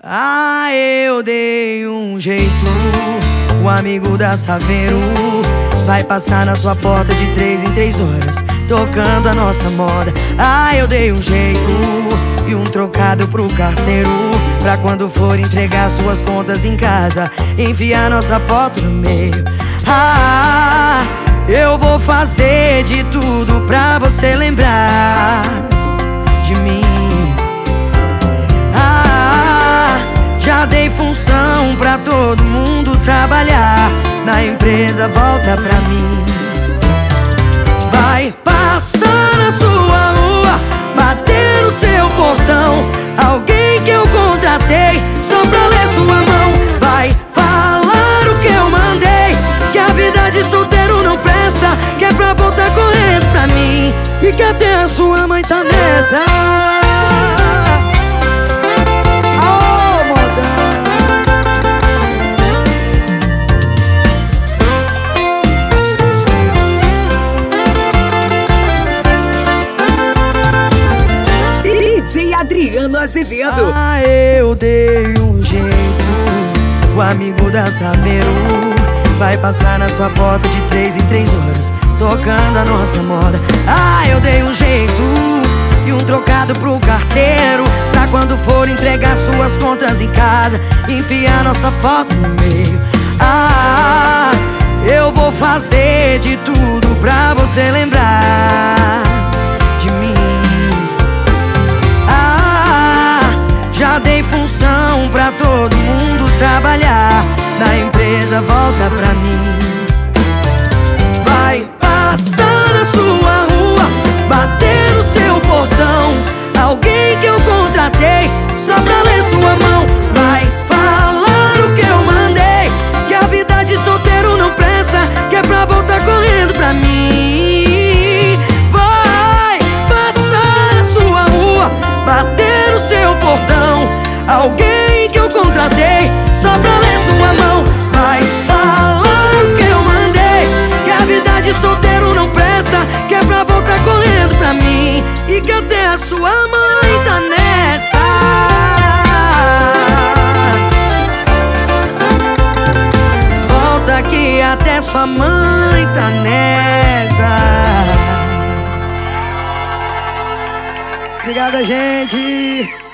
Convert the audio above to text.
Ah, eu dei um jeito. O amigo da Saveiro vai passar na sua porta de 3 em 3 horas, tocando a nossa moda. Ah, eu dei um jeito e um trocado pro carteiro, pra quando for entregar suas contas em casa, enfiar nossa foto no meio. Ah, eu vou fazer de tudo pra você lembrar de mim. Já dei função pra todo mundo trabalhar, na empresa volta pra mim. Vai passar na sua rua, bater no seu portão, alguém que eu contratei só pra ler sua mão. Vai falar o que eu mandei, que a vida de solteiro não presta, que é pra voltar correndo pra mim, e que até a sua mãe tá nessa. Adriano Azevedo. Ah, eu dei um jeito. O amigo da Saveiro vai passar na sua porta de 3 em 3 horas, tocando a nossa moda. Ah, eu dei um jeito e um trocado pro carteiro, pra quando for entregar suas contas em casa, enfiar nossa foto no meio. Ah, eu vou fazer de tudo pra você lembrar de mim. Já dei função pra todo mundo trabalhar, na empresa volta pra mim. Vai passar na sua rua, bater no seu portão, alguém que eu contratei só pra ler sua mão. Vai falar o que eu mandei, que a vida de solteiro não presta, que é pra voltar correndo pra mim. Vai passar na sua rua, bater no seu portão, alguém que eu contratei só pra ler sua mão. Vai falar o que eu mandei, que a vida de solteiro não presta, que é pra voltar correndo pra mim, e que até a sua mãe tá nessa. Volta que até sua mãe tá nessa. Obrigada, gente.